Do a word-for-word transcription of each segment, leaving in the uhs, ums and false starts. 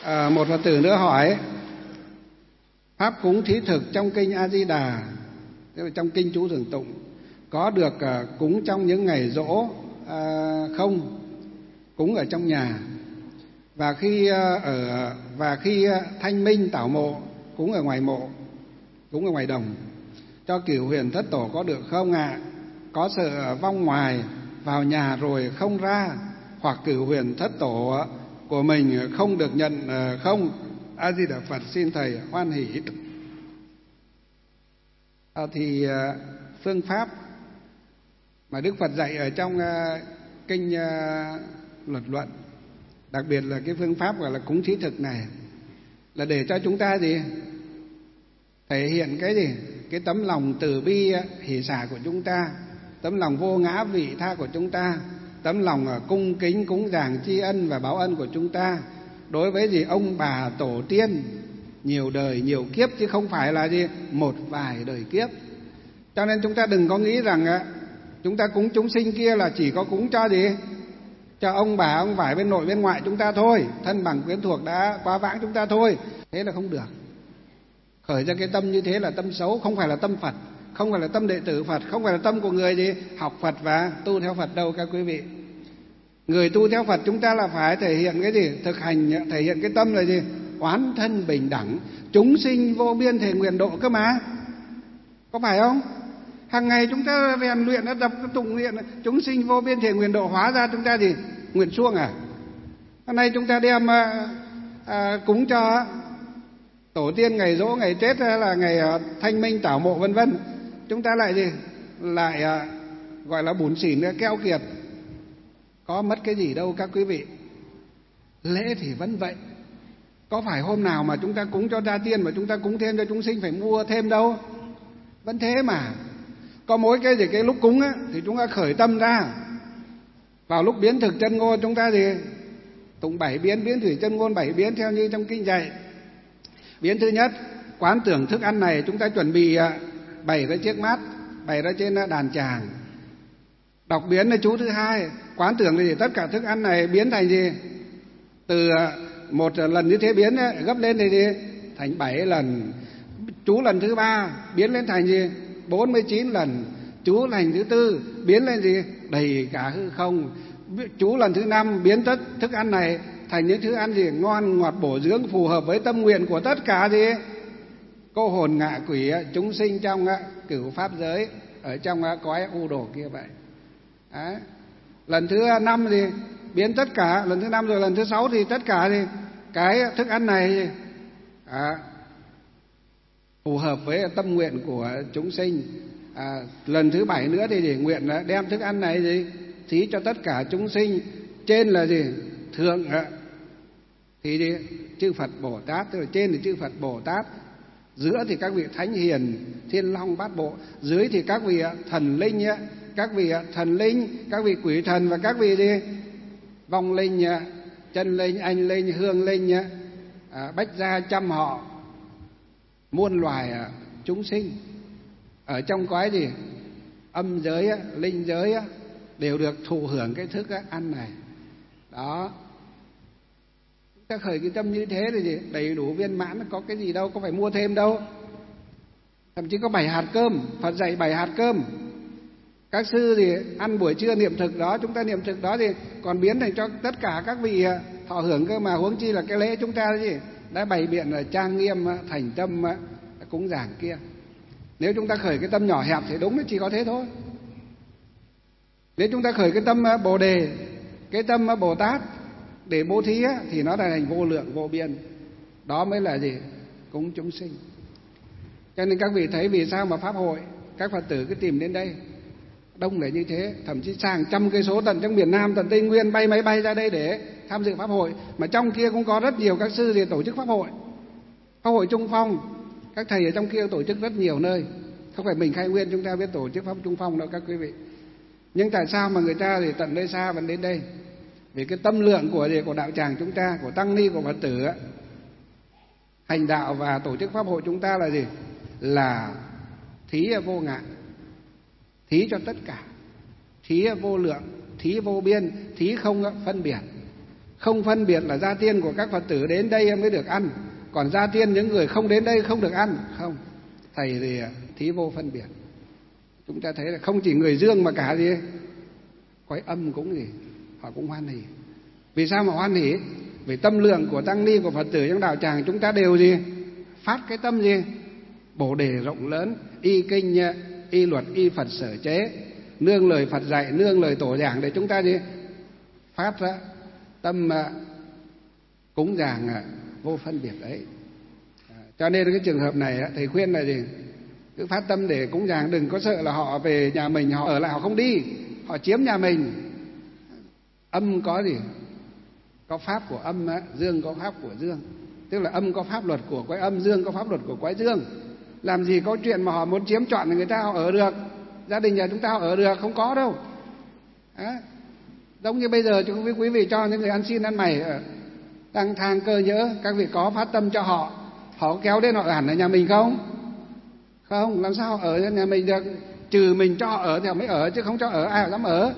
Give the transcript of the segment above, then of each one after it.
À, một Phật tử nữa hỏi: pháp cúng thí thực trong kinh A Di Đà, tức là trong kinh chú thường tụng, có được uh, cúng trong những ngày giỗ uh, không? Cúng ở trong nhà, và khi uh, ở và khi uh, thanh minh tảo mộ cúng ở ngoài mộ, cúng ở ngoài đồng cho cửu huyền thất tổ có được không ạ? À? Có sợ vong ngoài vào nhà rồi không ra, hoặc cửu huyền thất tổ của mình không được nhận uh, không? A Di Đà Phật, xin thầy hoan hỷ. À, thì uh, phương pháp mà Đức Phật dạy ở trong uh, kinh uh, Luật Luận, đặc biệt là cái phương pháp gọi là cúng thí thực này, là để cho chúng ta gì? Thể hiện cái gì? Cái tấm lòng từ bi hỷ xả của chúng ta, tấm lòng vô ngã vị tha của chúng ta, tấm lòng cung kính cúng dường tri ân và báo ân của chúng ta đối với gì? Ông bà tổ tiên nhiều đời nhiều kiếp, chứ không phải là gì một vài đời kiếp. Cho nên chúng ta đừng có nghĩ rằng chúng ta cúng chúng sinh kia là chỉ có cúng cho gì? Cho ông bà ông vải bên nội bên ngoại chúng ta thôi, thân bằng quyến thuộc đã quá vãng chúng ta thôi. Thế là không được. Khởi ra cái tâm như thế là tâm xấu, không phải là tâm Phật, không phải là tâm đệ tử Phật, không phải là tâm của người gì học Phật và tu theo Phật đâu các quý vị. Người tu theo Phật chúng ta là phải thể hiện cái gì? Thực hành, thể hiện cái tâm là gì? Oán thân bình đẳng, chúng sinh vô biên thể nguyện độ cơ mà. Có phải không? Hàng ngày chúng ta rèn luyện, đã đọc tụng nguyện chúng sinh vô biên thể nguyện độ, hóa ra chúng ta gì? Nguyện suông à? Hôm nay chúng ta đem à, à, cúng cho tổ tiên ngày giỗ, ngày Tết hay là ngày à, thanh minh tảo mộ vân vân, chúng ta lại gì? Lại à, gọi là bủn xỉn keo kiệt. Có mất cái gì đâu các quý vị. Lễ thì vẫn vậy. Có phải hôm nào mà chúng ta cúng cho gia tiên mà chúng ta cúng thêm cho chúng sinh phải mua thêm đâu. Vẫn thế mà. Có mỗi cái gì cái lúc cúng á, thì chúng ta khởi tâm ra. Vào lúc biến thực chân ngôn chúng ta gì? Tụng bảy biến, biến thủy chân ngôn bảy biến theo như trong kinh dạy. Biến thứ nhất, quán tưởng thức ăn này chúng ta chuẩn bị bày ra trước mắt, bày ra trên đàn tràng. Đọc biến là chú thứ hai, quán tưởng là gì? Tất cả thức ăn này biến thành gì? Từ một lần như thế biến ấy, gấp lên thì gì? Thành bảy lần. Chú lần thứ ba biến lên thành gì? bốn mươi chín lần. Chú lần thứ tư biến lên gì? Đầy cả hư không. Chú lần thứ năm biến tất thức ăn này thành những thức ăn gì? Ngon ngọt bổ dưỡng, phù hợp với tâm nguyện của tất cả gì? Cô hồn ngạ quỷ chúng sinh trong cửu pháp giới, ở trong cõi u đồ kia vậy. Đấy. Lần thứ năm thì biến tất cả, lần thứ năm rồi lần thứ sáu thì tất cả thì cái thức ăn này à, phù hợp với tâm nguyện của chúng sinh. À, lần thứ bảy nữa thì gì? Nguyện đem thức ăn này gì? Thí cho tất cả chúng sinh. Trên là gì? Thượng thì gì? Chư Phật Bồ Tát, tức là trên thì chư Phật Bồ Tát, giữa thì các vị thánh hiền thiên long bát bộ, dưới thì các vị thần linh, các vị thần linh, các vị quỷ thần và các vị gì? Vong linh, chân linh, anh linh, hương linh, à, bách gia trăm họ, muôn loài chúng sinh ở trong cõi gì? Âm giới, linh giới đều được thụ hưởng cái thức ăn này. Đó. Chúng ta khởi cái tâm như thế thì gì? Đầy đủ viên mãn, có cái gì đâu, có phải mua thêm đâu. Thậm chí có bảy hạt cơm, Phật dạy bảy hạt cơm. Các sư thì ăn buổi trưa niệm thực đó, chúng ta niệm thực đó thì còn biến thành cho tất cả các vị thọ hưởng cơ mà, huống chi là cái lễ chúng ta gì? Đã bày biện là trang nghiêm thành tâm cúng dường kia. Nếu chúng ta khởi cái tâm nhỏ hẹp thì đúng là chỉ có thế thôi. Nếu chúng ta khởi cái tâm Bồ Đề, cái tâm Bồ Tát để bố thí thì nó là thành vô lượng vô biên. Đó mới là gì? Cúng chúng sinh. Cho nên các vị thấy vì sao mà pháp hội các Phật tử cứ tìm đến đây đông để như thế, thậm chí sang trăm cây số tận trong miền Nam, tận Tây Nguyên bay máy bay ra đây để tham dự pháp hội. Mà trong kia cũng có rất nhiều các sư thì tổ chức pháp hội, pháp hội Trung Phong. Các thầy ở trong kia tổ chức rất nhiều nơi, không phải mình Khai Nguyên chúng ta biết tổ chức pháp Trung Phong đâu các quý vị. Nhưng tại sao mà người ta thì tận nơi xa vẫn đến đây? Vì cái tâm lượng của của đạo tràng chúng ta, của tăng ni, của Phật tử hành đạo và tổ chức pháp hội chúng ta là gì? Là thí vô ngại, thí cho tất cả, thí vô lượng, thí vô biên, thí không phân biệt, Không phân biệt là gia tiên của các Phật tử đến đây mới được ăn, còn gia tiên những người không đến đây không được ăn. Không, thầy thì thí vô phân biệt. Chúng ta thấy là không chỉ người dương mà cả gì cõi âm cũng gì họ cũng hoan hỉ. Vì sao mà hoan hỉ? Vì tâm lượng của tăng ni, của Phật tử trong đạo tràng chúng ta đều gì phát cái tâm gì bồ đề rộng lớn, y kinh y luật y Phật sở chế, nương lời Phật dạy, nương lời tổ giảng, để chúng ta gì phát ra tâm cúng dường vô phân biệt ấy. Cho nên cái trường hợp này thầy khuyên là gì, cứ phát tâm để cúng dường, đừng có sợ là họ về nhà mình họ ở lại họ không đi, họ chiếm nhà mình. Âm có gì có pháp của âm, dương có pháp của dương, tức là âm có pháp luật của quái âm, dương có pháp luật của quái dương. Làm gì có chuyện mà họ muốn chiếm trọn người ta họ ở được, gia đình nhà chúng ta họ ở được, không có đâu. Đó. Giống như bây giờ chúng quý vị cho những người ăn xin ăn mày đang than cơ nhỡ, các vị có phát tâm cho họ, họ kéo đến họ hẳn ở nhà mình không? Không, làm sao họ ở nhà mình được? Trừ mình cho họ ở thì họ mới ở, chứ không cho ở ai họ dám ở.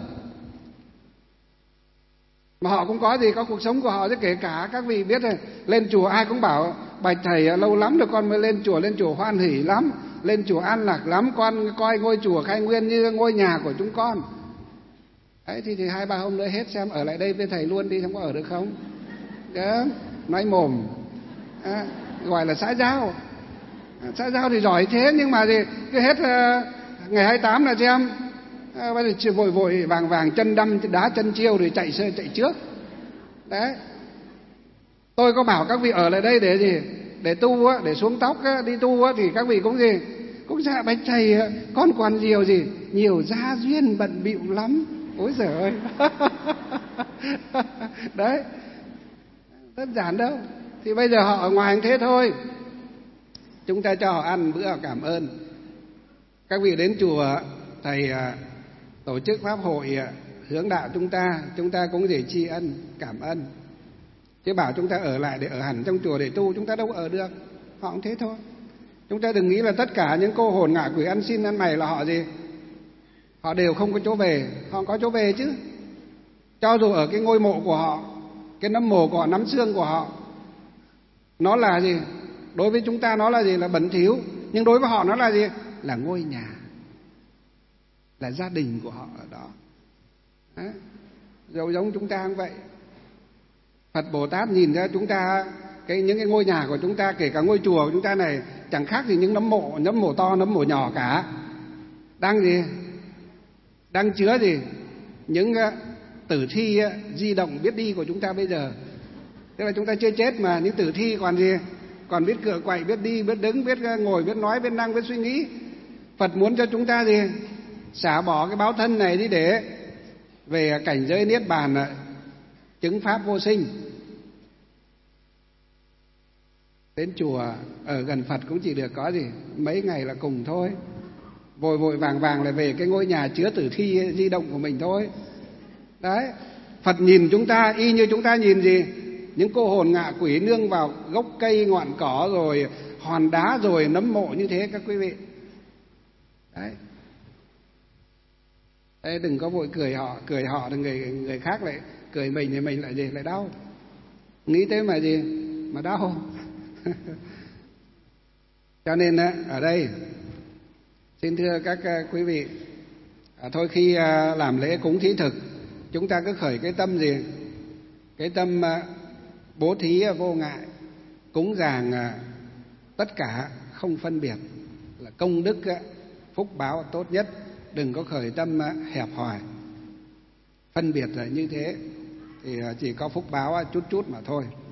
Mà họ cũng có gì, có cuộc sống của họ, chứ kể cả các vị biết rồi, lên chùa ai cũng bảo bạch thầy lâu lắm rồi con mới lên chùa, lên chùa hoan hỉ lắm, lên chùa an lạc lắm, con coi ngôi chùa Khai Nguyên như ngôi nhà của chúng con. Đấy thì, thì hai ba hôm nữa hết xem ở lại đây với thầy luôn đi, không có ở được không? Đó, nói mồm à, gọi là xã giao. Xã giao thì giỏi thế, nhưng mà thì cứ hết uh, ngày hai mươi tám là xem à, bây giờ vội vội vàng vàng chân đâm đá chân chiêu rồi chạy sơ chạy trước. Đấy, tôi có bảo các vị ở lại đây để gì, để tu á, để xuống tóc á, đi tu á, thì các vị cũng gì cũng dạ bạch thầy con còn nhiều gì nhiều gia duyên bận bịu lắm. Ôi giời ơi. Đấy, đơn giản đâu. Thì bây giờ họ ở ngoài thế thôi, chúng ta cho họ ăn bữa cảm ơn. Các vị đến chùa thầy tổ chức pháp hội hướng đạo chúng ta, chúng ta cũng để tri ân cảm ơn. Chứ bảo chúng ta ở lại để ở hẳn trong chùa để tu, chúng ta đâu ở được. Họ cũng thế thôi. Chúng ta đừng nghĩ là tất cả những cô hồn ngạ quỷ ăn xin ăn mày là họ gì, họ đều không có chỗ về. Họ có chỗ về chứ. Cho dù ở cái ngôi mộ của họ, cái nấm mồ của họ, nắm xương của họ, nó là gì, đối với chúng ta nó là gì, là bẩn thỉu, nhưng đối với họ nó là gì, là ngôi nhà, là gia đình của họ ở đó. Đấy. Giống giống chúng ta cũng vậy. Phật Bồ Tát nhìn ra chúng ta, cái những cái ngôi nhà của chúng ta, kể cả ngôi chùa của chúng ta này, chẳng khác gì những nấm mộ, nấm mộ to, nấm mộ nhỏ cả. Đang gì, đang chứa gì, những uh, tử thi uh, di động biết đi của chúng ta bây giờ. Tức là chúng ta chưa chết mà những tử thi còn gì, còn biết cựa quậy, biết đi, biết đứng, biết uh, ngồi, biết nói, biết năng, biết suy nghĩ. Phật muốn cho chúng ta gì, xả bỏ cái báo thân này đi để về cảnh giới niết bàn, uh, chứng pháp vô sinh. Đến chùa ở gần Phật cũng chỉ được có gì mấy ngày là cùng thôi, vội vội vàng vàng là về cái ngôi nhà chứa tử thi di động của mình thôi. Đấy, Phật nhìn chúng ta y như chúng ta nhìn gì, những cô hồn ngạ quỷ nương vào gốc cây ngọn cỏ rồi hòn đá rồi nấm mộ như thế các quý vị. Đấy, Đấy đừng có vội cười họ, cười họ thì người người khác lại cười mình thì mình lại gì, lại đau. Nghĩ thế mà gì mà đau. Cho nên ở đây xin thưa các quý vị, à, thôi khi làm lễ cúng thí thực, chúng ta cứ khởi cái tâm gì, cái tâm bố thí vô ngại, cúng dường tất cả không phân biệt, là công đức phúc báo tốt nhất. Đừng có khởi tâm hẹp hòi phân biệt là như thế, thì chỉ có phúc báo chút chút mà thôi.